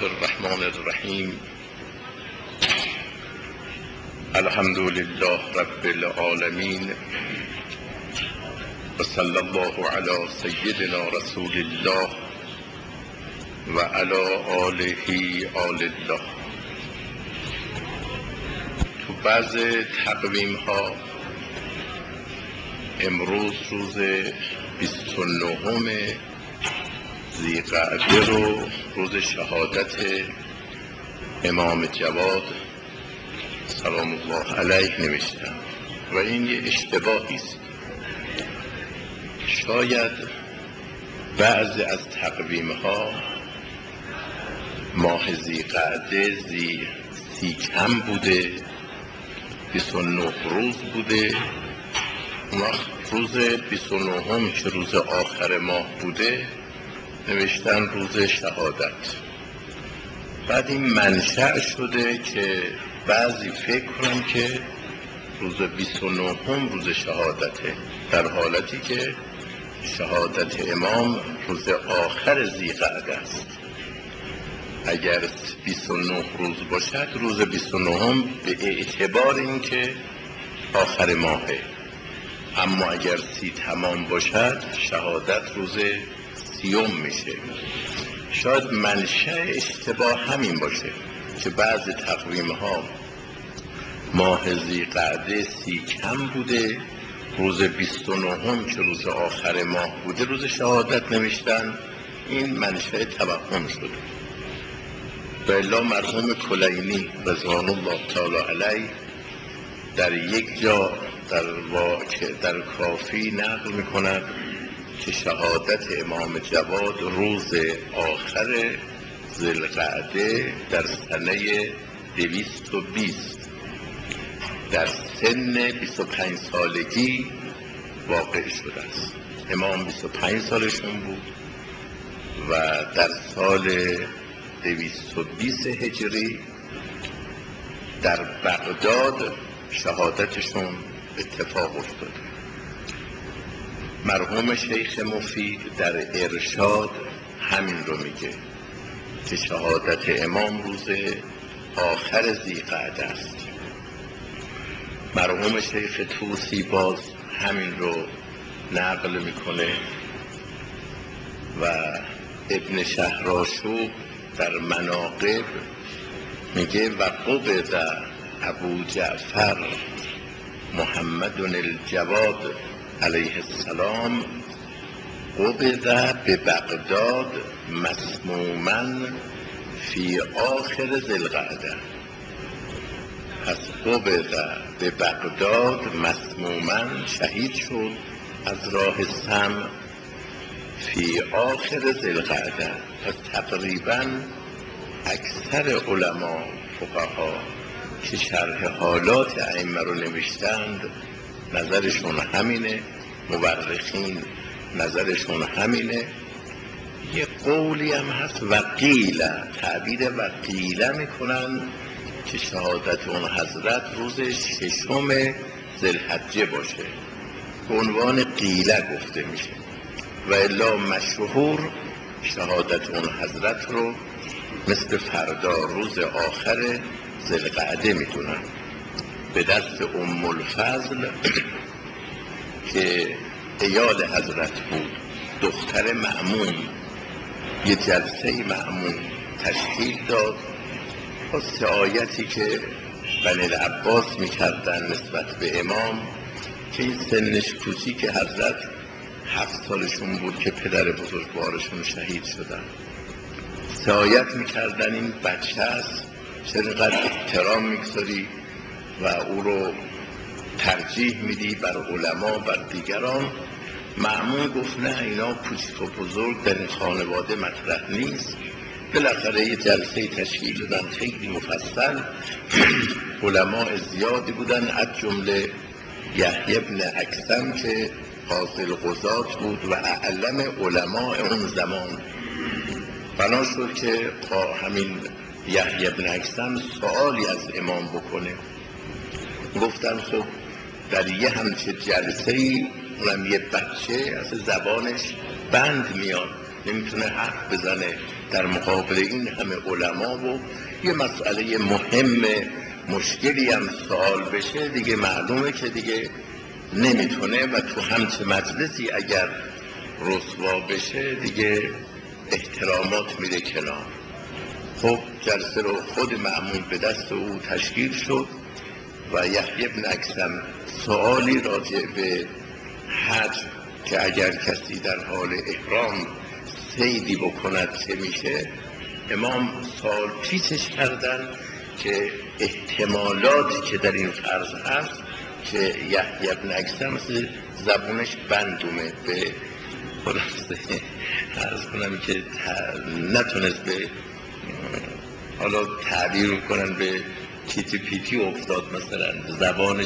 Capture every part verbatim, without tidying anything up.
الله الرحمن الرحیم. الحمد لله رب العالمین و صلی الله علی سیدنا رسول الله و علی آله آل الله. تو بعض تقویم ها امروز روز بیست و نهم ذی‌قعده رو روز شهادت امام جواد سلام الله علیه نوشتم و این یه اشتباهی است. شاید بعضی از تقویم ها ماه ذی‌قعده زی سی کم بوده، بیست و نه روز بوده. اون وقت روز بیست و نهم که روز آخر ماه بوده نوشتن روز شهادت. بعد این منشأ شده که بعضی فکر کنن که روز بیست و نهم روز شهادته، در حالتی که شهادت امام روز آخر ذی‌قعده است. اگر بیست و نه روز باشد روز بیست و نهم به اعتبار این که آخر ماهه، اما اگر سی تمام باشد شهادت روز سیوم میشه. شاید منشأ اشتباه همین باشه که بعض تقویم ها ماه ذی‌قعده سی کم بوده، روز بیست و نهم که روز آخر ماه بوده روز شهادت نوشتن. این منشأ توهم شده. و الا مرحوم کلینی رضوان الله تعالی علیه در یک جا در واقع در کافی نقل میکند که شهادت امام جواد روز آخر ذوالقعده در سنه دویست و بیست در سن بیست و پنج سالگی واقع شده است. امام بیست و پنج سالشون بود و در سال دویست و بیست هجری در بغداد شهادتشون اتفاق افتاد. مرحوم شیخ مفید در ارشاد همین رو میگه که شهادت امام روز آخر ذی‌قعده است. مرحوم شیخ طوسی باز همین رو نقل میکنه و ابن شهرآشوب در مناقب میگه و قبض ابو جعفر محمد الجواد علیه السلام قبض به بغداد مسموما فی آخر ذوالقعده. پس قبض به بغداد مسموما شهید شد از راه سم فی آخر ذوالقعده. پس تقریبا اکثر علما فقها که شرح حالات ائمه رو نوشتند نظرشون همینه، مورخین نظرشون همینه. یه قولی هم هست وقیله، تعبیر وقیله میکنن که شهادت اون حضرت روز ششم ذوالحجه باشه، به عنوان قیله گفته میشه. و الا مشهور شهادت اون حضرت رو مثل فردا روز آخر ذوالقعده میدونن. به دست ام الفضل که عیال حضرت بود، دختر مأمون، یه جلسه مأمون تشکیل داد با سعایتی که بنی العباس میکردن نسبت به امام که این سنش کوچیک حضرت هفت سالشون بود که پدر بزرگوارشون شهید شدن. سعایت میکردن این بچه است، چقدر احترام میگذاری و او رو ترجیح میدی بر علما بر دیگران. مأمون گفت نه، اینا کوچیک و بزرگ در این خانواده مطرح نیست. بالاخره یه جلسه تشکیل دادن خیلی مفصل. علماء زیادی بودن از جمله یحیی بن اکثم که قاضی القضات بود و اعلم علماء اون زمان. بنا شد که با همین یحیی بن اکثم سوالی از امام بکنه. گفتن خب در یه همچه جلسه‌ای اونم یه بچه از زبانش بند میاد، نمیتونه حرف بزنه، در مقابل این همه علما و یه مسئله مهم مشکلی هم سوال بشه دیگه معلومه که دیگه نمیتونه و تو همچه مجلسی اگر رسوا بشه دیگه احترامات میره کنار. خب جلسه رو خود مأمون به دست او تشکیل شد و یحیی بن اکثم سوالی راجع به حج که اگر کسی در حال احرام صیدی بکند چه میشه، امام سوال پیچش کردن که احتمالاتی که در این فرض هست که یحیی بن اکثم زبونش بندومه به خلاصه عرض کنم که نتونست به حالا تعبیر کنن به کیتی پیتی افتاد، مثلا زبانش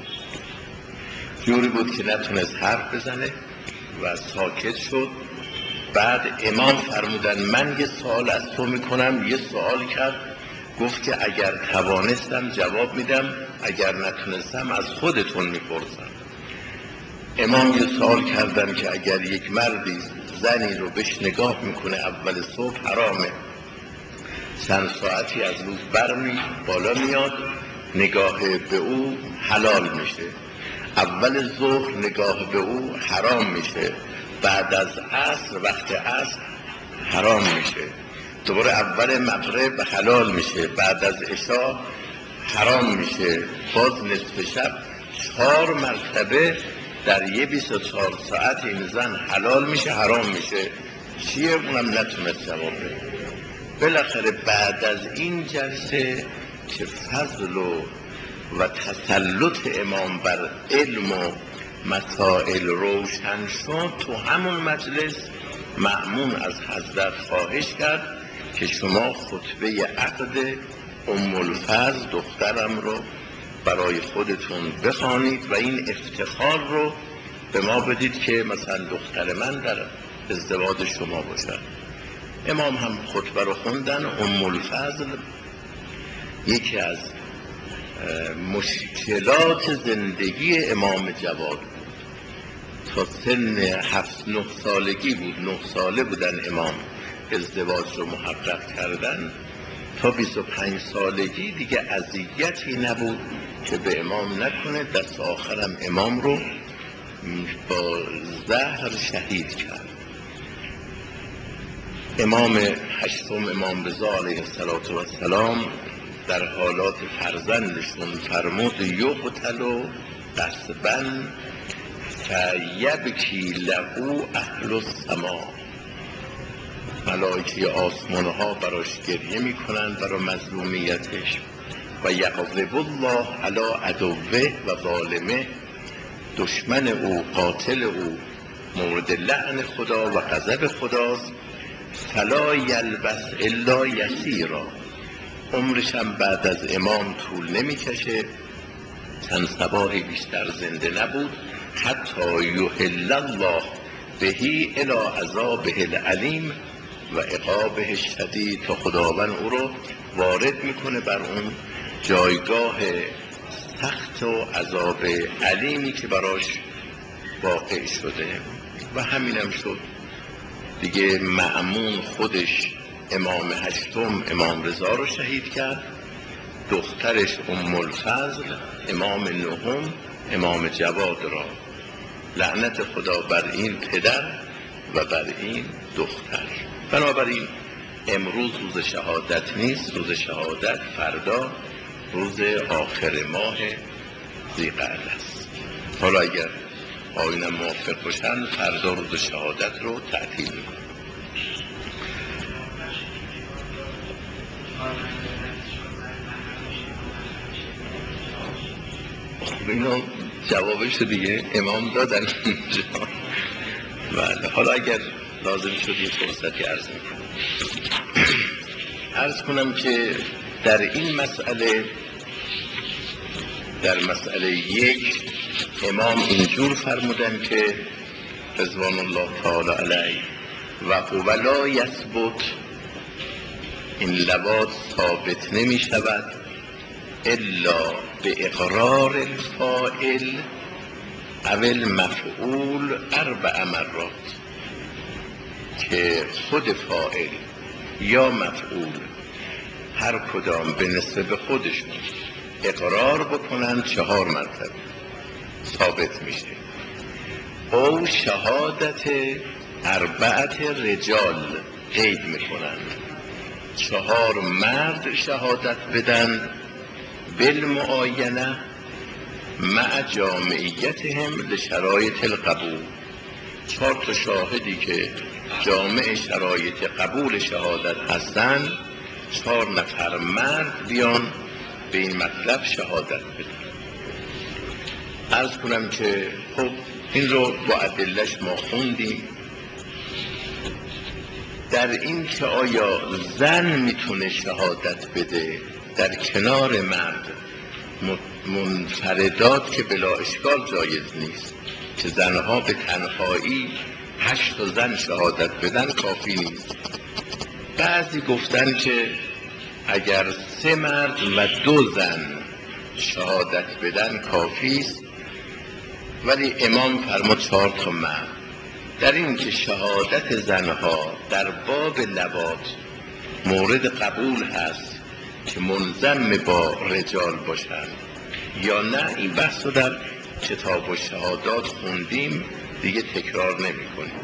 جوری بود که نتونست حرف بزنه و ساکت شد. بعد امام فرمودن من یه سوال از تو میکنم. یه سوال کرد، گفت که اگر توانستم جواب میدم، اگر نتونستم از خودتون میپرسم. امام یه سوال کردن که اگر یک مردی زنی رو بهش نگاه میکنه اول صبح حرامه، چند ساعتی از روز برمی بالا میاد نگاه به او حلال میشه، اول ظهر نگاه به او حرام میشه، بعد از عصر وقت عصر حرام میشه، دوباره اول مغرب حلال میشه، بعد از عشاء حرام میشه، باز نصف شب. چهار مرتبه در یه بیست و چهار ساعت این زن حلال میشه حرام میشه. چیه؟ اونم نتونست جواب بده. بالاخره بعد از این جلسه که فضل و, و تسلط امام بر علم و مسائل روشن شد، تو همون مجلس مأمون از حضرت خواهش کرد که شما خطبه عقد ام الفضل دخترم رو برای خودتون بخوانید و این افتخار رو به ما بدید که مثلا دختر من در ازدواج شما باشد. امام هم خطبه رو خوندن. ام الفضل یکی از مشکلات زندگی امام جواد بود. تا سن هفت نه سالگی بود، نه ساله بودن امام ازدواج رو محقق کردن، تا بیست و پنج سالگی دیگه اذیتی نبود که به امام نکنه. دست آخرم امام رو با زهر شهید کرد. امام هشتم امام رضا علیه السلام در حالات فرزندشون فرمود یقتل غصبا فیبکی له اهل السما، ملائکه آسمان ها براش گریه میکنن برای مظلومیتش. و یغضب الله علی عدوه و ظالمه، دشمن او قاتل او مورد لعن خدا و غضب خداست. فلا یلبث الا یسیرا، عمرش هم بعد از امام طول نمیکشه، چند صباحی بیشتر زنده نبود. حتی یحل الله بهی الی عذابه العلیم و عقابه الشدید، تا خداوند او رو وارد میکنه بر اون جایگاه سخت و عذاب علیمی که براش واقع شده. و همینم شد دیگه. مأمون خودش امام هشتم امام رضا رو شهید کرد، دخترش ام الفضل امام نهم امام جواد را. لعنت خدا بر این پدر و بر این دختر. بنابراین امروز روز شهادت نیست، روز شهادت فردا روز آخر ماه ذی‌قعده است. حالا اگر آیینم موافق باشن فردا روز شهادت رو تعطیل می‌کنم. خب اینو جوابش دیگه امام دادن اینجا. بله، حالا اگر لازم شد یه فرصتی عرض میکنم. عرض کنم که در این مسئله، در مسئله یک، امام اینجور فرمودن که رضوان الله تعالی علیه و هو لا یثبت، این لواط ثابت نمی شود الا به اقرار الفاعل او المفعول اربع مرات، که خود فاعل یا مفعول هر کدام به نسبت خودشون اقرار بکنن چهار مرتبه ثابت میشه. او شهادت اربعت رجال قید میکنن، چهار مرد شهادت بدن بالمعاینه مع جامعیتهم لشرایط القبول. چهار تا شاهدی که جامع شرایط قبول شهادت هستن، چهار نفر مرد بیان به این مطلب شهادت بدن. عرض کنم که خب این رو با ادلش ما خوندیم. در این که آیا زن میتونه شهادت بده در کنار مرد منفردات که بلا اشکال جایز نیست، که زنها به تنهایی هشت تا زن شهادت بدن کافی نیست. بعضی گفتن که اگر سه مرد و دو زن شهادت بدن کافی است، ولی امام فرمود چهار تا مرد. در این که شهادت زنها در باب لواط مورد قبول هست که منضم با رجال باشند یا نه، این بحث رو در کتاب و شهادات خوندیم، دیگه تکرار نمی کنیم.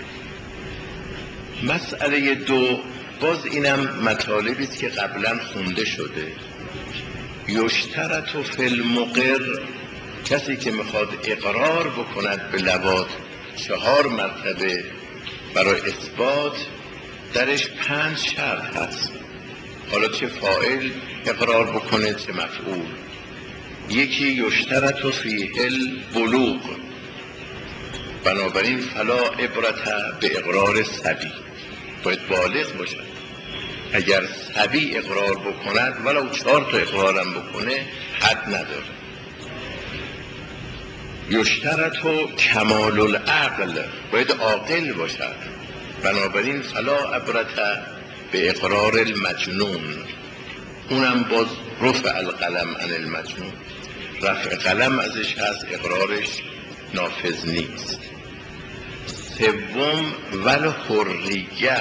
مسئله دو، باز اینم مطالبی است که قبلا خونده شده. یشترط فی المقر، کسی که میخواد اقرار بکند به لواط چهار مرتبه برای اثبات، درش پنج شرط هست. حالا چه فاعل اقرار بکنه چه مفعول. یکی یشترط فیه البلوغ، بنابراین فلا عبرت به اقرار صبی، باید بالغ باشد. اگر صبی اقرار بکند ولو چهار تا اقرارم بکنه حد نداره. یشترط کمال العقل، باید عاقل باشد، بنابراین فلا عبرت به اقرار المجنون، اونم باز رفع القلم عن المجنون، رفع قلم ازش هست، اقرارش نافذ نیست. سوم ول حریه،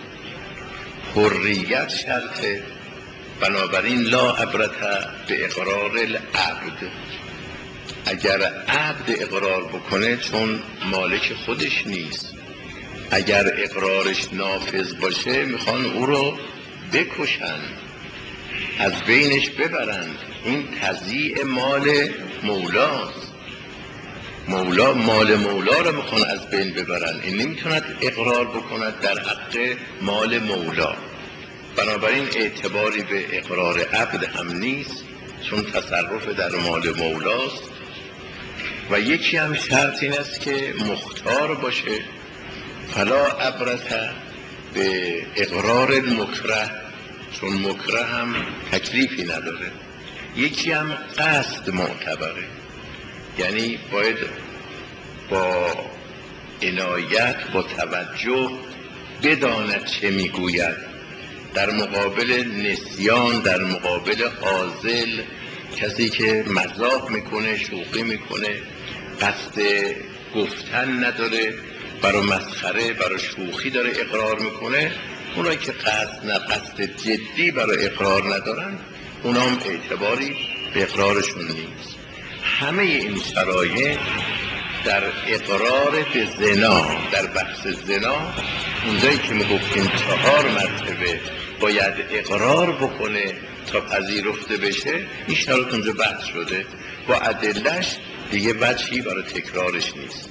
حریت شرطه، بنابراین لا عبرت به اقرار العبد. اگر عبد اقرار بکنه چون مالک خودش نیست، اگر اقرارش نافذ باشه میخوان او رو بکشن، از بینش ببرند. این تضییع مال مولاست. مولا مال مولا رو میخوان از بین ببرن، این نمیتوند اقرار بکند در حق مال مولا. بنابراین اعتباری به اقرار عبد هم نیست چون تصرف در مال مولاست. و یکی هم شرط این است که مختار باشه، فلا عبرت به اقرار المکره، چون مکره هم تکلیفی نداره. یکی هم قصد معتبره، یعنی باید با عنایت با توجه بداند چه میگوید، در مقابل نسیان، در مقابل حاضل، کسی که مزاح میکنه شوخی میکنه قصد گفتن نداره، برای مسخره برای شوخی داره اقرار میکنه، اونایی که قصد نه قصد جدی برای اقرار ندارن اونام اعتباری به اقرارشون نیست. همه این شرایط در اقرار به زنا، در بحث زنا، اونجایی که میگفتیم چهار مرتبه باید اقرار بکنه تا پذیرفته بشه، این شرایط اونجا بحث شده با ادله‌اش، دیگه وجهی برای تکرارش نیست.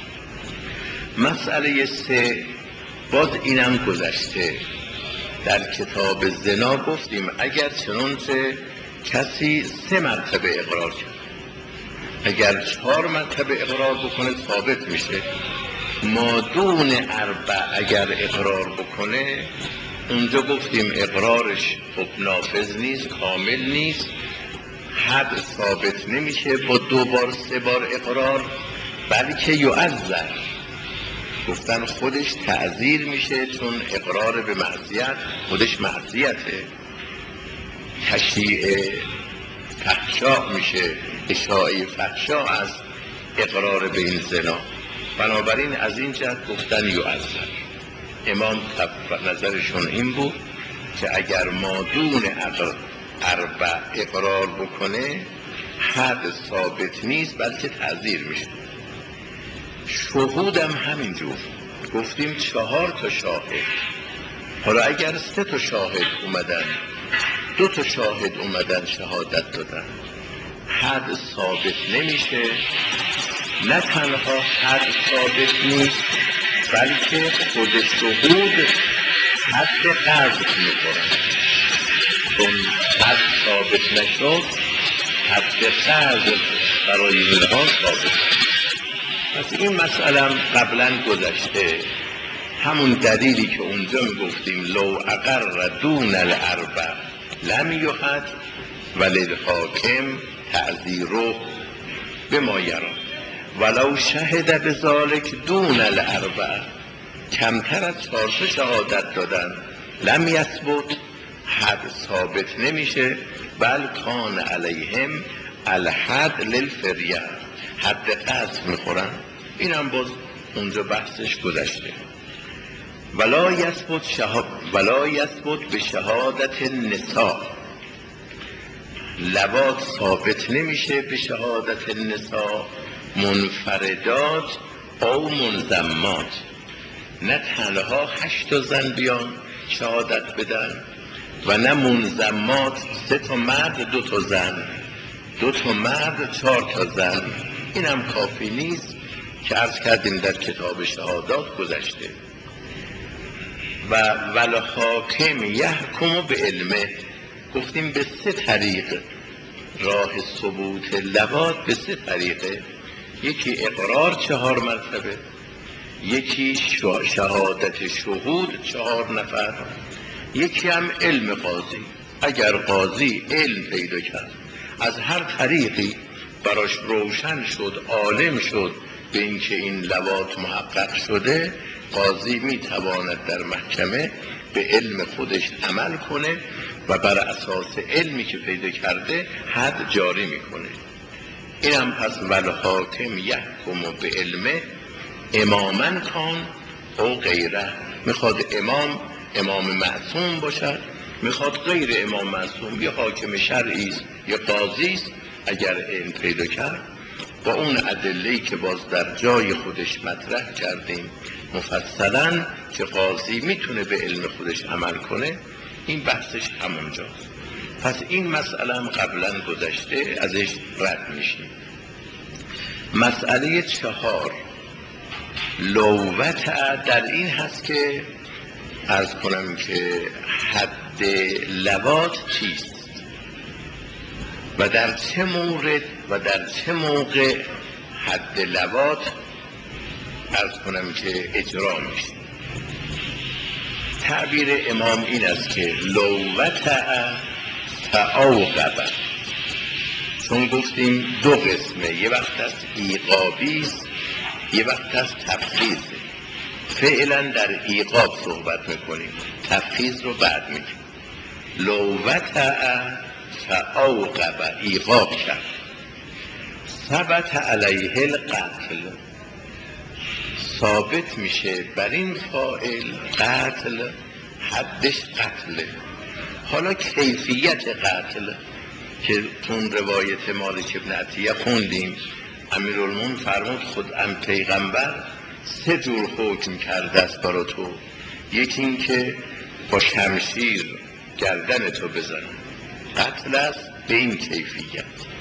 مسئله سه، باز اینم گذشته در کتاب زنا گفتیم اگر چنانچه کسی سه مرتبه اقرار کرد، اگر چهار مرتبه اقرار بکنه ثابت میشه. مادون اربع اگر اقرار بکنه، اونجا گفتیم اقرارش خب نافذ نیست، کامل نیست، حد ثابت نمیشه با دو بار سه بار اقرار، بلکه یعذر، گفتن خودش تعذیر میشه، چون اقرار به معصیت خودش معصیته، تشریع فحشا میشه، اشاعه فحشا از اقرار به این زنا. بنابراین از این جهت گفتن یعذر. امام نظرشون این بود که اگر مادون اربع اقرار بکنه حد ثابت نیست بلکه تعزیر میشه. شهودم همینجور گفتیم چهار تا شاهد. حالا اگر سه تا شاهد اومدن، دو تا شاهد اومدن شهادت دادن، حد ثابت نمیشه. نه تنها حد ثابت نیست بلکه خود شهود حد قذف میکنن. چون حد ثابت نشد حد قذف برای اینها ثابت. پس این مسئله قبلا گذشته. همون دلیلی که اونجا میگفتیم لو اقر دون الاربع لم یحد وللحاکم تعزیره بما یری ولو شهد بذلک دون الاربع، کمتر از چهار تا شهادت دادن لم یثبت، حد ثابت نمیشه، بل کان علیهم الحد للفریه، حد قذف میخورن. اینم باز اونجا بحثش گذشته. ولا یثبت شهاد ولا یثبت به شهادت النساء، لواط ثابت نمیشه به شهادت النساء منفردات او منضمات. نه تنها هشت تا زن بیان شهادت بدن و نه منضمات سه تا مرد دو تا زن، دو تا مرد چهار تا زن. اینم کافی نیست که عرض کردیم در کتاب شهادات گذشته. و والحاکم یحکم به علمه، گفتیم به سه طریق راه ثبوت لواط، به سه طریقه. یکی اقرار چهار مرتبه، یکی شهادت شهود چهار نفر، یکی هم علم قاضی. اگر قاضی علم پیدا کرد از هر طریقی براش روشن شد، عالم شد به اینکه این لواط محقق شده، قاضی میتواند در محکمه به علم خودش عمل کنه و بر اساس علمی که پیدا کرده حد جاری میکنه. این هم پس والحاکم یحکم به علمه اماما کان او غیره. میخواد امام امام معصوم باشد، میخواد غیر امام معصوم، یه حاکم شرعی است، یه قاضی است، اگر علم پیدا کرد با اون ادله‌ای که باز در جای خودش مطرح کردیم مفصلا که قاضی میتونه به علم خودش عمل کنه، این بحثش همونجاست. پس این مسئله هم قبلا گذشته، ازش رد میشیم. مسئله چهار لووت در این هست که عرض کنم که حد لواط چیست و در چه مورد و در چه موقع حد لواط عرض کنم که اجرا میشه. تعبیر امام این است که لووت فعوقب، چون گفتیم دو قسمه، یه وقت از ایقابی است، یه وقت از تفخیص. فعلا در ایقاب صحبت میکنیم، تفخیص رو بعد میگیم. لووت فعوقب، ایقاب کرد. ثبت علیه القتل، ثابت میشه بر این فاعل قتل، حدش قتله. حالا کیفیت قتل که تون روایت مالک ابن عطیه خوندیم، امیرالمومنین فرمود خود ام پیغمبر سه جور حکم کرده است برا تو. یکی این که با شمشیر گردن تو بزن، قتل است به این کیفیت،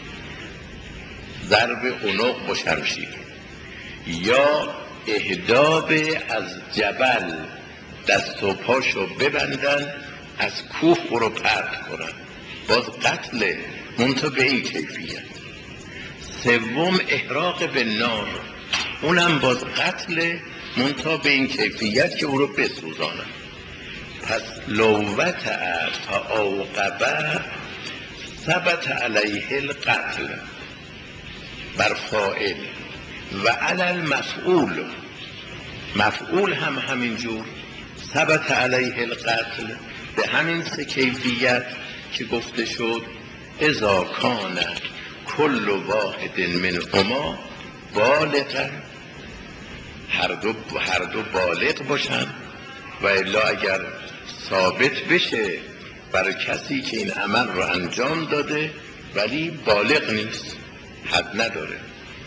ضرب عنق با شمشیر. یا اهداب از جبل، دست و پاشو ببندن از کوه او رو پرت کنن، باز قتل منتها به این کیفیت. سوم احراق به نار، اونم باز قتل منتها به این کیفیت که او رو بسوزانن. پس لووت فعوقب ثبت علیه القتل بر فاعل و علی المفعول، مفعول هم همینجور ثبت علیه القتل به همین سه کیفیت که گفته شد. اذا کان کل واحد منهما بالغا، هر دو هر دو بالغ باشن و الا اگر ثابت بشه برای کسی که این عمل رو انجام داده ولی بالغ نیست، حد نداره،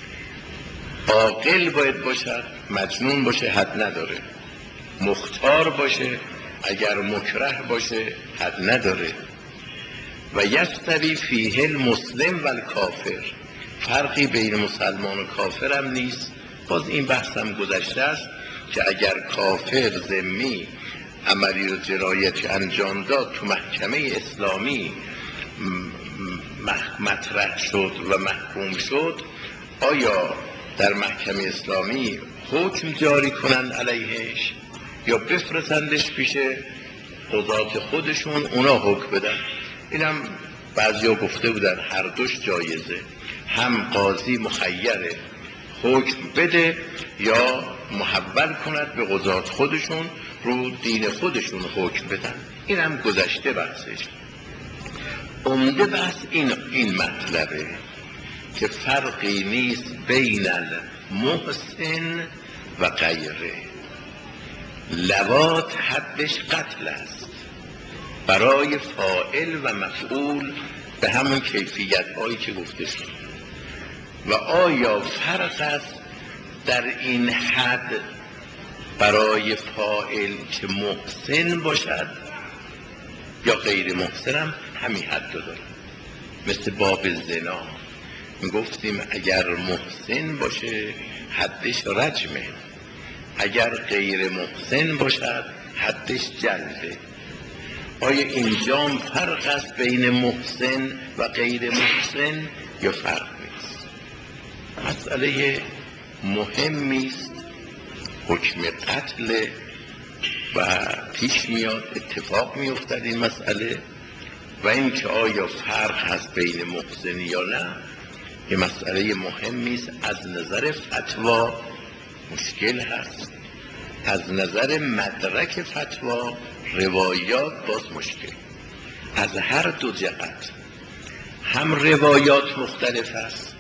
عاقل باید باشد، مجنون باشه حد نداره، مختار باشه، اگر مکره باشه حد نداره. و یستوی فیه المسلم و الکافر، فرقی بین مسلمان و کافر هم نیست. باز این بحث هم گذشته است که اگر کافر ذمی عملی رو جنایتی انجام داد تو محکمه اسلامی مطرح شد و محکوم شد، آیا در محکمه اسلامی حکم جاری کنند علیهش یا بفرستندش پیش قضات خودشون اونا حکم بدن؟ اینم بعضیا گفته بودن هر دوش جایزه، هم قاضی مخیره حکم بده یا محول کند به قضات خودشون رو دین خودشون حکم بدن. اینم گذشته بحثش. عمده بحث این این مطلبه که فرقی نیست بین المحسن و غیره. لواط حدش قتل است برای فاعل و مفعول به همون کیفیت هایی که گفته شد. و آیا فرق است در این حد برای فاعل که محسن باشد یا غیر محسن هم همین حد داره؟ مثل باب زنا گفتیم اگر محسن باشه حدش رجمه، اگر غیر محسن باشد حدش جلده. آیا اینجا فرق است بین محسن و غیر محسن یا فرق نیست؟ مسئله مهمی است، حکم قتل و پیش میاد، اتفاق میافتد این مسئله. و این که آیا فرق هست بین محسن یا نه یه مسئله مهمی است. از نظر فتوا مشکل هست، از نظر مدرک فتوا روایات باز مشکل. از هر دو جهت هم روایات مختلف است،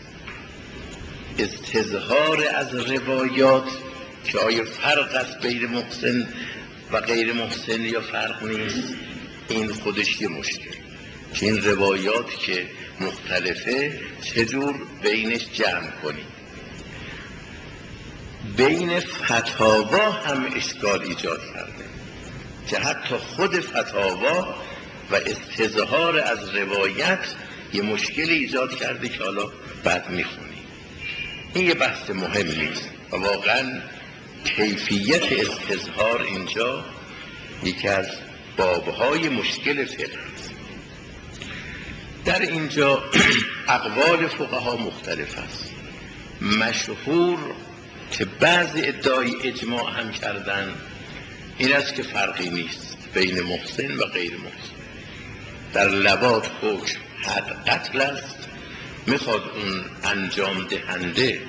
استظهار از روایات که آیا فرق است بین محسن و غیر محسن یا فرق نیست، این خودش یه مشکل که این روایات که مختلفه چجور بینش جمع کنیم. بین فتاوا هم اشکال ایجاد کرده که حتی خود فتاوا و استظهار از روایت یه مشکل ایجاد کرده که حالا بعد میخونیم. این یه بحث مهمی است و واقعا کیفیت استظهار اینجا یکی از بابهای مشکل فقه است. در اینجا اقوال فقها مختلف است. مشهور که بعضی ادعای اجماع هم کردن این است که فرقی نیست بین محسن و غیر محسن. در لواط حکم حد قتل است، میخواد اون انجام دهنده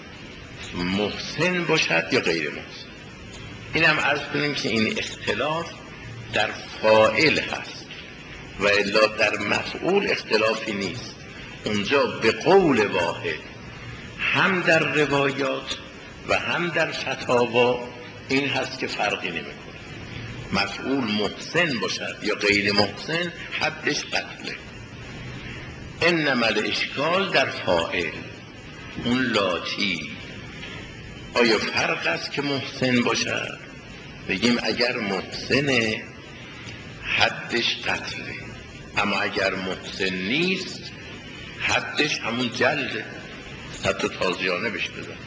محسن باشد یا غیر محسن. این هم عرض کنیم که این اختلاف در فاعل هست و الا در مفعول اختلافی نیست. اونجا به قول واحد هم در روایات و هم در فتاوا این هست که فرقی نمیکنه، مفعول محسن باشد یا غیر محسن حدش قتله. انما الاشکال در فاعل، اون لاتی آیا فرق است که محسن باشد؟ بگیم اگر محسنه حدش قتله، اما اگر محسن نیست حدش همون جلده، حتی تازیانه بهش بزن.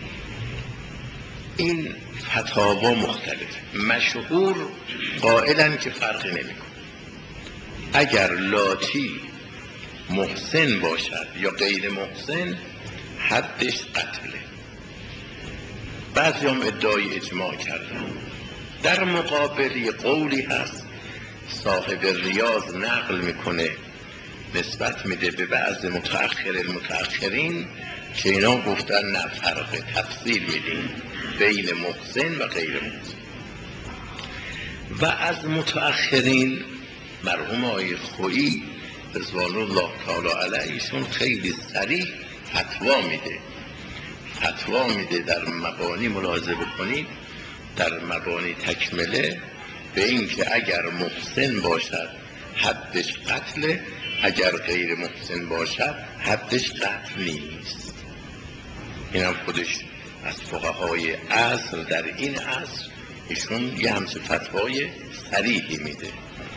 این فتاوا مختلف. مشهور قائلن که فرقی نمیکنه، اگر لاتی محسن باشد یا غیر محسن حدش قتله. بعضی هم ادعای اجماع کردن. در مقابل قولی هست صاحب ریاض نقل میکنه، نسبت میده به بعض متأخر المتأخرین که اینا گفتن نه فرق، تفصیل میدیم بین محسن و غیر محسن. و از متأخرین مرحوم آقای خویی رضوان الله تعالی علیه ایشون خیلی صریح فتوا میده فتوا میده در مبانی ملاحظه بکنید، در مبانی تکمله به این که اگر محسن باشد حدش قتل، اگر غیر محسن باشد حدش قتل نیست. این هم خودش از فقهای عصر در این عصر ایشون یه همچه فتوای صریحی میده.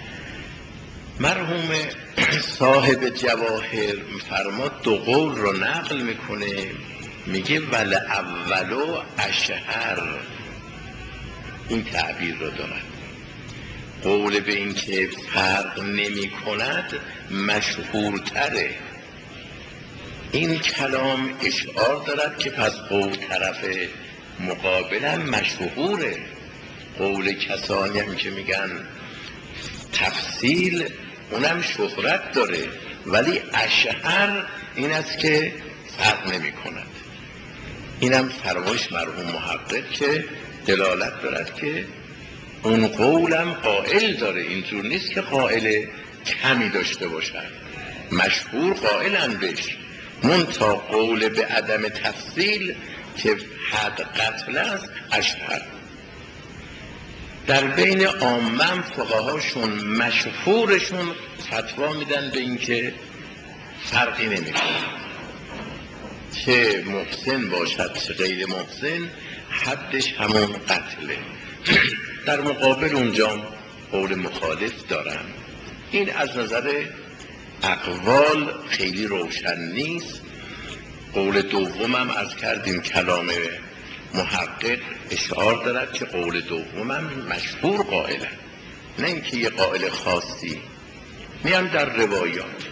مرحوم صاحب جواهر فرماد دو قول رو نقل میکنه، میگه ول اولو اشهر، این تعبیر رو دارد. قول به این که فرق نمی کند مشهورتره. این کلام اشعار دارد که پس قول طرف مقابلم مشهوره. قول کسانی هم که میگن تفصیل اونم شهرت داره، ولی اشهر این است که فرق نمی کند. اینم فرمایش مرحوم محقق که دلالت دارد که اون قولم قائل داره، اینجور نیست که قائل کمی داشته باشد، مشهور قائلن بهش. منتها قول به عدم تفصیل که حد قتل است اشهر. در بین عامه فقهاشون مشهورشون فتوا میدن به این که فرقی نمیکنه، چه محسن باشد چه غیر محسن حدش همون قتله. در مقابل اونجا قول مخالف دارن. این از نظر اقوال خیلی روشن نیست. قول دومم عرض کردیم کلام محقق اشعار دارد که قول دومم مشهور قائلن، نه اینکه یه قائل خاصی. میام در روایات،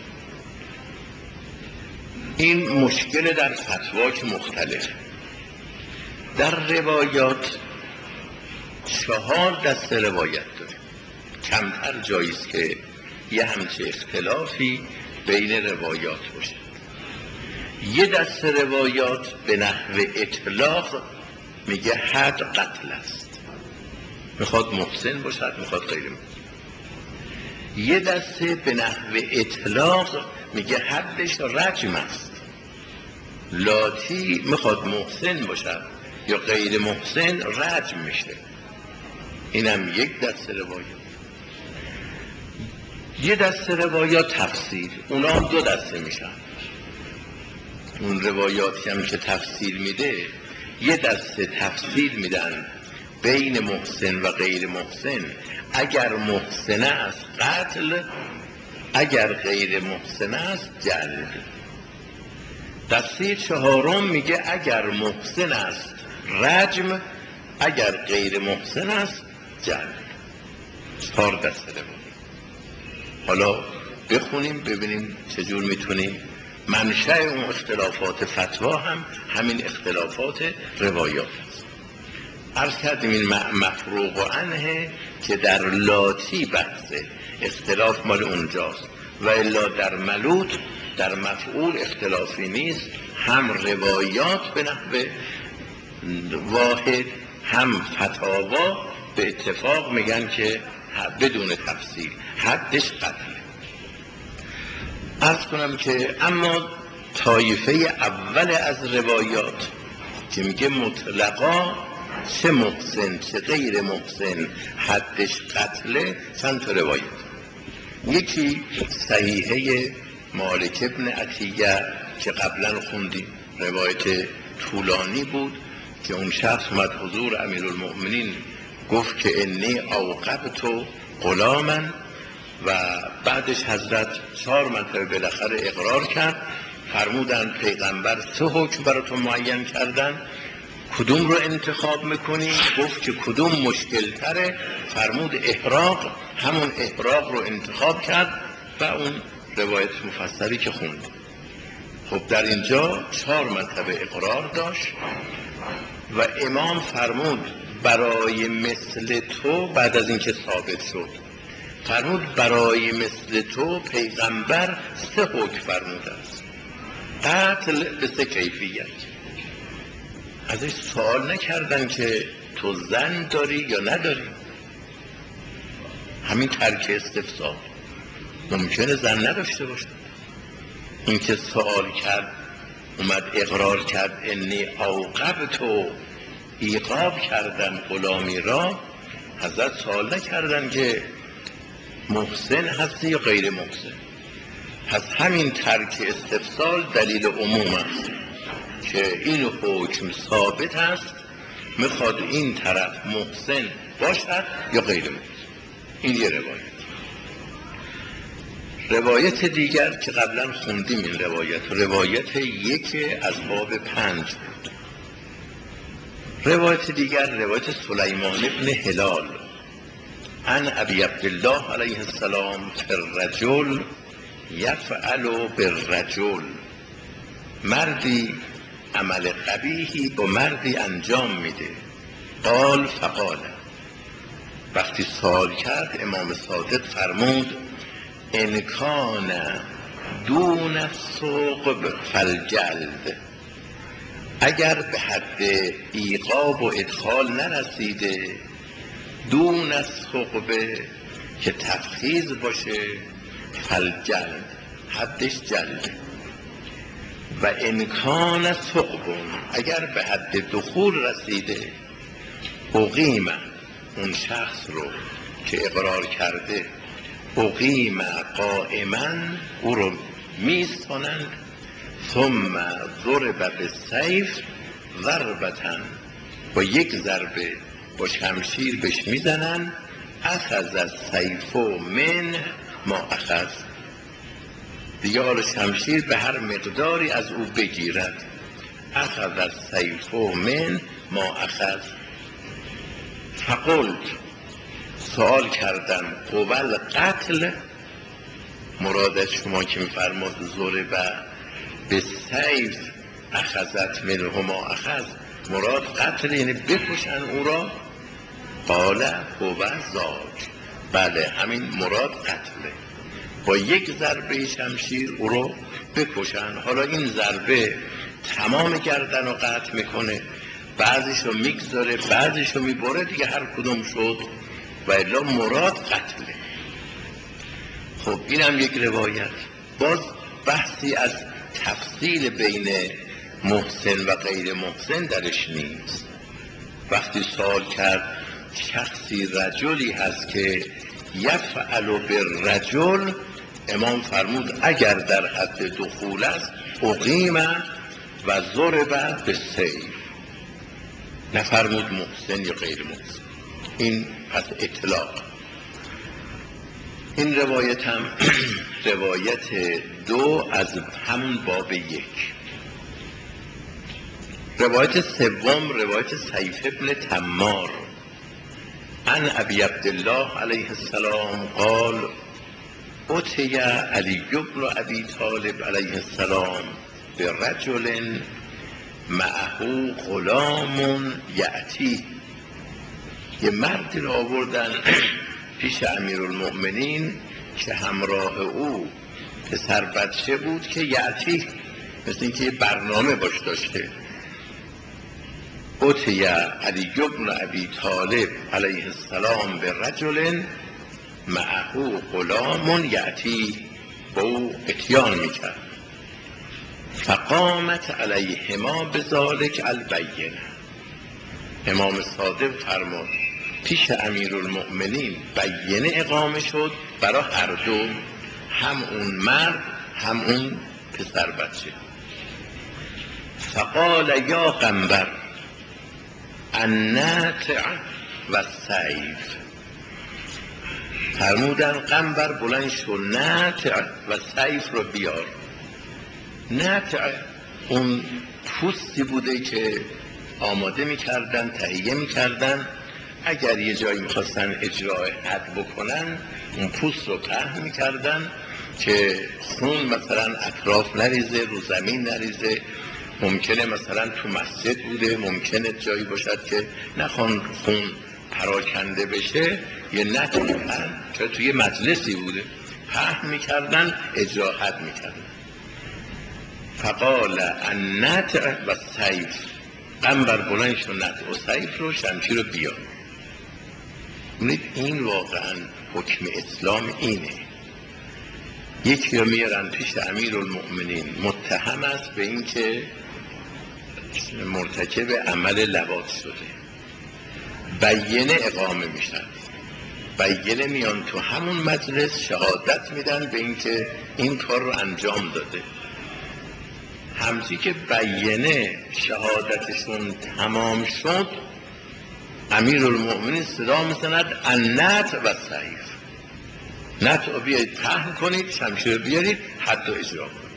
این مشکل در فتوا که مختلف. در روایات چهار دسته روایت داره، کمتر جاییست که یه همچه اختلافی بین روایات باشه. یه دسته روایات به نحو اطلاق میگه حد قتل است، میخواد محسن باشد میخواد غیر محسن. یه دسته به نحو اطلاق میگه حدش رجم است، لاتی میخواد محسن باشد یا غیر محسن رجم میشه. اینم یک دسته روایات. یه دسته روایات تفصیل، اونا هم دو دسته میشن. اون روایاتی هم که تفصیل میده، یه دسته تفصیل میدن بین محسن و غیر محسن، اگر محسن است قتل، اگر غیر محسن است جلد. دسته چهارم میگه اگر محسن است رجم، اگر غیر محسن است جلد. چهار دسته روایات. حالا بخونیم ببینیم چجور میتونیم. منشأ اون اختلافات فتوا هم همین اختلافات روایات است. عرض کردیم این مفروغ عنه که در لاتی بحثه، اختلاف مال اونجاست، و الا در ملوت در مفعول اختلافی نیست. هم روایات به نحو واحد، هم فتاوا به اتفاق میگن که بدون تفصیل حدش قتله. عرض کنم که اما طایفه اول از روایات که میگه مطلقا چه محسن چه غیر محسن حدش قتله، چند تا روایت. یکی صحیحه مالک ابن عطیه که قبلا خوندیم، روایت طولانی بود که اون شخص اومد حضور امیرالمؤمنین گفت که انی اوقبت غلاما، و بعدش حضرت چهار مرتبه بالاخره اقرار کرد. فرمودن پیغمبر سه حکم براتون معین کردن، کدوم رو انتخاب میکنی؟ گفت که کدوم مشکل تره؟ فرمود احراق. همون احراق رو انتخاب کرد و اون روایت مفصلی که خوند. خب در اینجا چهار مرتبه اقرار داشت و امام فرمود برای مثل تو، بعد از اینکه ثابت شد فرمود برای مثل تو پیغمبر سه حکم فرموده است، قتل به سه کیفیت. ازش سوال نکردن که تو زن داری یا نداری، همین ترک استفسار. ممکنه زن نداشته باشه. این که سوال کرد اومد اقرار کرد انی اوقبت، ایقاب کردم غلامی را، حضرت سوال نکردن که محسن هستی یا غیر محسن. پس همین ترک استفسال دلیل عموم است که این حکم ثابت است، میخواد این طرف محسن باشد یا غیر محسن. این یه روایت. روایت دیگر که قبلا خوندیم این روایت، روایت یک از باب پنج بود. روایت دیگر روایت سلیمان ابن هلال عن ابی عبدالله علیه السلام فی الرجل یفعل بالرجل، مردی عمل قبیحی با مردی انجام میده. قال فقال، وقتی سوال کرد امام صادق فرمود ان کان دون الثقب فالجلد، اگر به حد ایقاب و ادخال نرسیده، دون الثقب که تفخیذ باشه، فالجلد حدش جلده. و ان کان ثقب، اگر به حد دخول رسیده، اقیم، اون شخص رو که اقرار کرده اقیم قائما، او رو میستانند، ثم ضرب بالسیف ضربتن، با یک ضربه با شمشیر بهش میزنن. اخذ السیف من ما اخذ، دیگه حالا شمشیر به هر مقداری از او بگیرد. اخذ السیف من ما اخذ. فقلت، سوال کردم قبل قتل، مراد از شما که میفرماد ضرب به سیف اخذت منه ما اخذ، مراد قتل یعنی بکشن او را؟ قال هو ذاک، بله همین مراد قتله، با یک ضربه شمشیر او رو بکشن. حالا این ضربه تمام گردن رو قطع میکنه، بعضیش رو میگذاره، بعضیش رو میبره، دیگه هر کدوم شد، و الا مراد قتله. خب این هم یک روایت. باز بحثی از تفصیل بین محسن و غیر محسن درش نیست. وقتی سوال کرد شخصی رجلی هست که یفعل بالرجل، امام فرمود اگر در حد دخول است اقیم و ضرب بالسیف، نفرمود محسن یا غیر محسن. این پس اطلاق. این روایت هم روایت دو از همون باب یک. روایت سوم روایت سیف ابن تمار عن ابی عبدالله علیه السلام قال اتی علی بن ابی طالب علیه السلام برجل معه غلام یأتی، یه مردی رو آوردن پیش امیرالمؤمنین که همراه او پسر بچه بود که یأتی، مثل این که یه برنامه باش داشته. اتی علی بن ابی طالب علیه السلام برجل معه غلام یأتی، با او اتیان میکرد. فقامت علیهما بذالک البینه، امام صادق فرمود پیش امیرالمؤمنین بینه اقامه شد برای هر دو، هم اون مرد هم اون پسر بچه. فقال یا قنبر الناتع و السیف، فرمودن قنبر بلند شو، ناتع و سیف رو بیار. ناتع اون پوستی بوده که آماده میکردن، تهیه میکردن، اگر یه جایی میخواستن اجرای حد بکنن اون پوست رو پهن میکردن که خون مثلا اطراف نریزه، رو زمین نریزه. ممکنه مثلا تو مسجد بوده، ممکنه جایی باشد که نخوان خون پراکنده بشه، یه نطعی پهن، چرا توی مجلسی بوده پهن میکردن، اجرا حد میکردن. فقال النطع و السیف، قنبر بلند شو نطع و سیف رو، شمشیر رو بیار. این واقعا حکم اسلام اینه. یکی رو میارن پیش امیرالمؤمنین متهم است به این که مرتکب عمل لواط شده، بیینه اقامه میشن، بیینه میان تو همون مجلس شهادت میدن به اینکه این کار رو انجام داده. همچی که بیینه شهادتشون تمام شد، امیرالمؤمنین صدا میزند النت و سیف، نت رو بیایید پهن کنید، شمشیر بیارید، حد و اجرا کنید.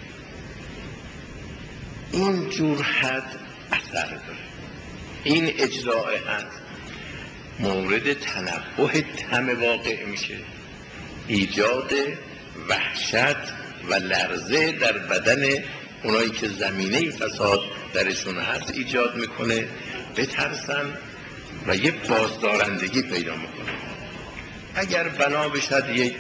این جور حد اثر داره. این اجراء حد مورد تنبه تم واقع میشه، ایجاد وحشت و لرزه در بدن اونایی که زمینه فساد درشون هست ایجاد میکنه، بترسن و یه بازدارندگی پیدا میکنه. اگر بنا بشد یک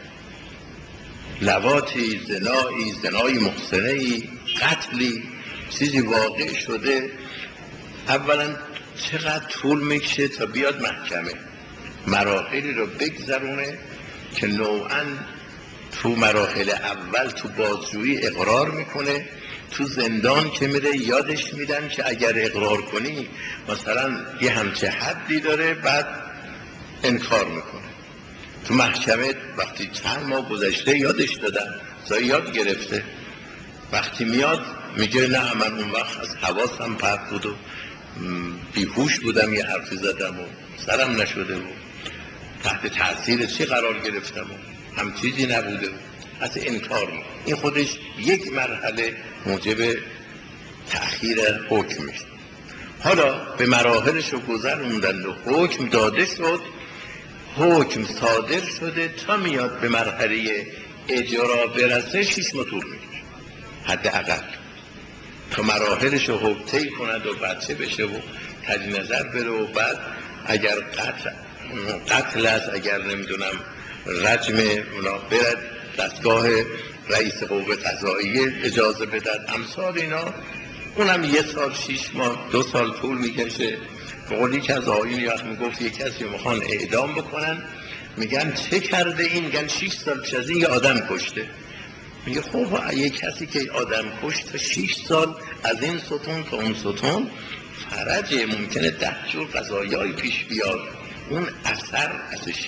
لواطی، زنایی، زنای محسنه‌ای، قتلی، چیزی واقع شده، اولا چقدر طول میکشه تا بیاد محکمه، مراحلی رو بگذرونه که نوعاً تو مراحل اول تو بازجویی اقرار میکنه، تو زندان که میره یادش میدن که اگر اقرار کنی مثلا یه همچه حدی داره، بعد انکار میکنه. تو محکمه وقتی چند ماه گذشته یادش دادن، زای یاد گرفته، وقتی میاد میگه نه من اون وقت از حواسم پرت بود و بیهوش بودم، یه حرفی زدم و سرم نشده بود، تحت تاثیر چی قرار گرفتم و هم چیزی نبوده و از انکار میکنه. این خودش یک مرحله موجب تأخیر حکم میشه. حالا به مراحلش رو گذروندن و حکم داده شد، حکم صادر شده، تا میاد به مرحله اجرا برسه شش ماه طول میکشه حداقل، تا مراحلش رو حکم طی کند و بچه بشه و تجدید نظر بره و بعد اگر قتل قتل است، اگر نمیدونم رجم اونا برد دستگاه رئیس قوه قضاییه اجازه بدد، امثال اینا، اونم یه سال شیش ماه دو سال طول میکشه. به قولی که از آقایون یاد میگفت یک کسی میخوان اعدام بکنن، میگن چه کرده این؟ میگن شیش سال پیش از این یه آدم کشته. میگه خب یک کسی که آدم کشت تا شیش سال از این ستون تا اون ستون فرجه، ممکنه ده جور قضایای پیش بیاد، اون اثر ازش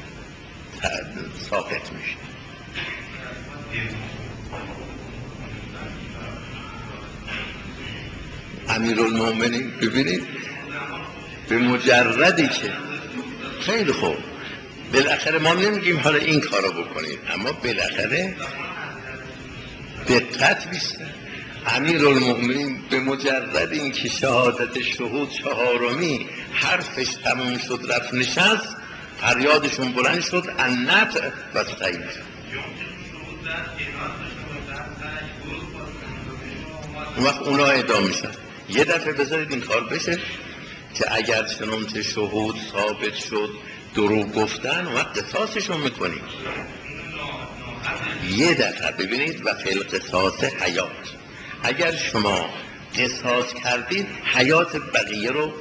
ساقط میشه. امیرالمؤمنین ببینید به مجردی که خیلی خوب، بالاخره ما نمیگیم حالا این کارو بکنید، اما بالاخره دقت بیشتر. امیرالمؤمنین به مجرد این که شهادت شهود چهارمی حرفش تموم شد رفت نشست، فریادشون بلند شد النطع و سیف. اون وقت اونا اعدام میشن. یه دفعه بذارید این کار بشه که اگر چنانچه شهود ثابت شد دروغ گفتن، اون وقت قصاصشون میکنیم. یه دفعه ببینید و فی القصاص حیات، اگر شما قصاص کردید حیات بقیه رو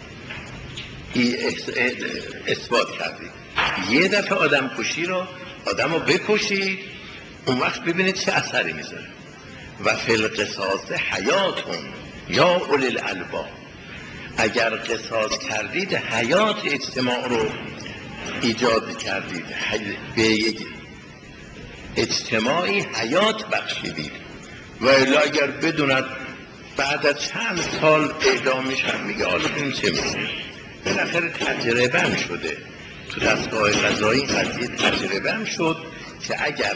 اثبات کردید. یه دفعه آدم کشی رو آدم رو بکشید، اون وقت ببینید چه اثری میذاره. و فی القصاص حیاتون یا اولی الالباب، اگر قصاص کردید حیات اجتماع رو ایجاد کردید، به یک اجتماعی حیات بخشیدید. و الا اگر بدوند بعد از چند سال اعدام میشن، میگه حالا ببین چه میشه. بالاخره تجربه هم شده تو دستگاه قضایی، قضیه تجربه هم شد که اگر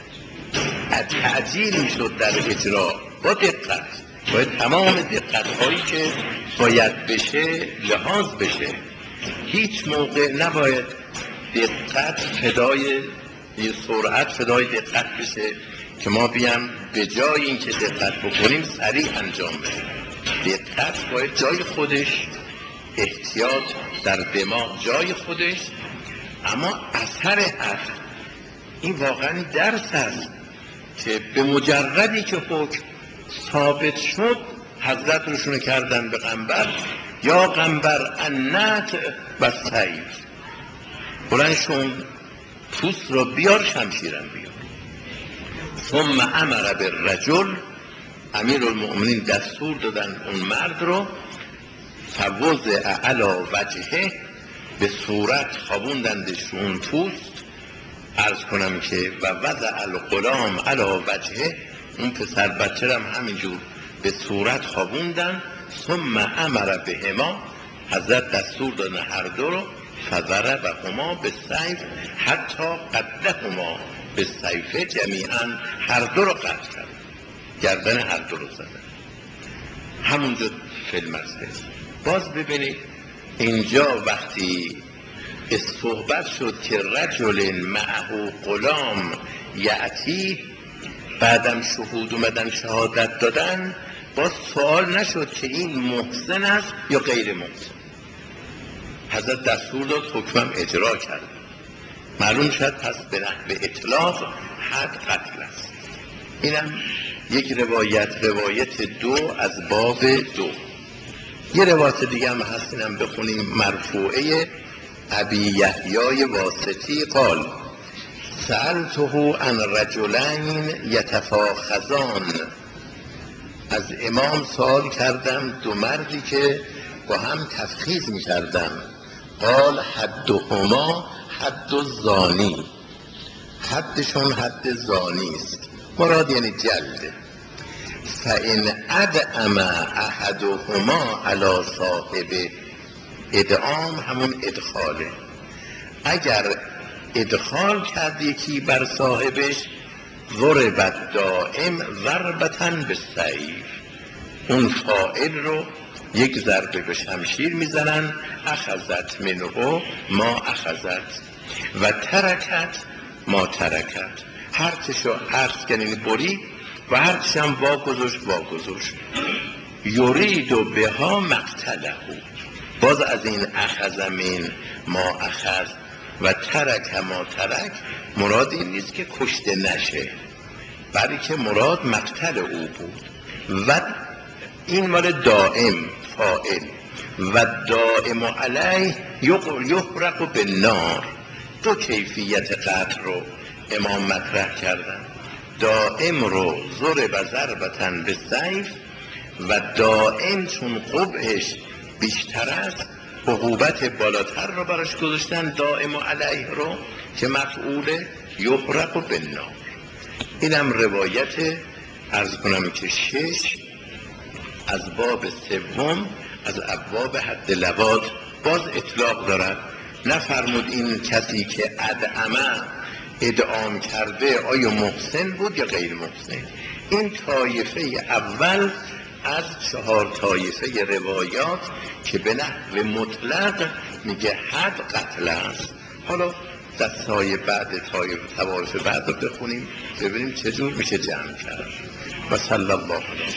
تعجیل میشد در اجرا با دقت، باید تمام دقت هایی که باید بشه لحاظ بشه، هیچ موقع نباید دقت فدای یه سرعت فدای دقت بشه که ما بیام به جای این که دقت بکنیم سریع انجام بدیم. دقت باید جای خودش، احتیاط در دماغ جای خودش، اما اثر هست. این واقعا درس هست که به مجردی که حکم ثابت شد حضرت روشونه کردن به قنبر، یا قنبر النطع و سیف، بلندشون پوست رو بیار، شمشیرم بیار. ثم امر بالرجل، امیرالمؤمنین دستور دادن اون مرد رو فوضع علی وجهه، به صورت خوابوندندش رو اون پوست. عرض کنم که و وضع الغلام علی وجهه، اون پسر بچه هم همینجور به صورت خوابوندن. ثم امر بهما، حضرت دستور دادن هر دو رو. فضربهما بالسیف حتی قتلهما بالسیف جمیعا، هر دو رو قتل کرد، گردن هر دو رو زدن همونجا فیلم است. باز ببینید اینجا وقتی صحبت شد که رجل معه غلام یعتی، بعدم شهود اومدن شهادت دادن، باز سوال نشد که این محسن است یا غیر محسن. حضرت دستور داد، حکمم اجرا کرد. معلوم شد پس به نحو اطلاق حد قتل است. اینم یک روایت، روایت دو از باب دو. یه روایت دیگه هم هست، اینم بخونیم، مرفوعه ابی یحیی واسطی قال سألته عن رجلین یتفاخذان، از امام سوال کردم دو مردی که با هم تفخیذ می کردن. قال حدهما حد الزانی، حدشون حد زانی است، مراد یعنی جلده. فإن ادعم احدهما علی صاحبه، ادعام همون ادخاله، اگر ادخال کرد یکی بر صاحبش، ضربت دائم ضربتن بالسیف، اون فاعل رو یک ضربه به شمشیر میزنن. اخذت منه ما اخذت و ترکت ما ترکت، هرچشو عرض کنین برید و هرچش هم واگذاشت واگذاشت. یرید و بها مقتله، باز از این اخذ من ما اخذ و ترک ما ترک، مراد این نیست که کشته نشه، بلکه مراد مقتل او بود. و این مال دائم فاعل، و دائم علیه یحرق بالنار. دو کیفیت قتل رو امام مطرح کردن، دائم رو ضرب ضربتن بالسیف، و دائم چون قبعش بیشتر است عقوبت بالاتر رو براش گذاشتن، دائم علیه رو که مفعول یحرق بالنار. اینم روایت عرض کنم که شش از باب سوم از ابواب حد لواط. باز اطلاق دارد، نفرمود این کسی که ادعمه ادعام کرده آیا محسن بود یا غیر محسن. این طایفه اول از چهار طایفه روایات که به نحو مطلق میگه حد قتل است. حالا دستای بعد طایفه بعد رو بخونیم ببینیم چجور میشه جمع کرد. و صلی الله علیه